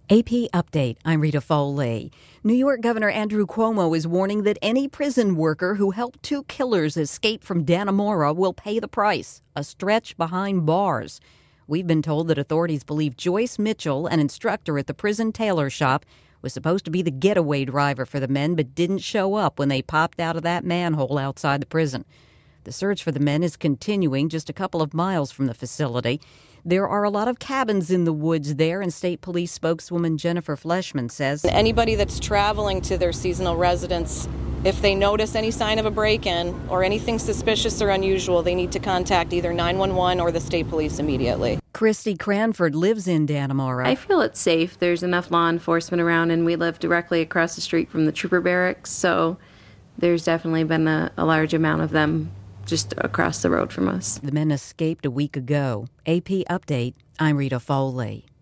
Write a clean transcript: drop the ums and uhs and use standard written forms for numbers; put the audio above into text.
AP Update, I'm Rita Foley. New York Governor Andrew Cuomo is warning that any prison worker who helped two killers escape from Dannemora will pay the price, a stretch behind bars. We've been told that authorities believe Joyce Mitchell, an instructor at the prison tailor shop, was supposed to be the getaway driver for the men but didn't show up when they popped out of that manhole outside the prison. The search for the men is continuing just a couple of miles from the facility. There are a lot of cabins in the woods there, and State Police spokeswoman Jennifer Fleshman says anybody that's traveling to their seasonal residence, if they notice any sign of a break-in or anything suspicious or unusual, they need to contact either 911 or the State Police immediately. Christy Cranford lives in Dannemora. I feel it's safe. There's enough law enforcement around, and we live directly across the street from the trooper barracks, so there's definitely been a large amount of them just across the road from us. The men escaped a week ago. AP Update, I'm Rita Foley.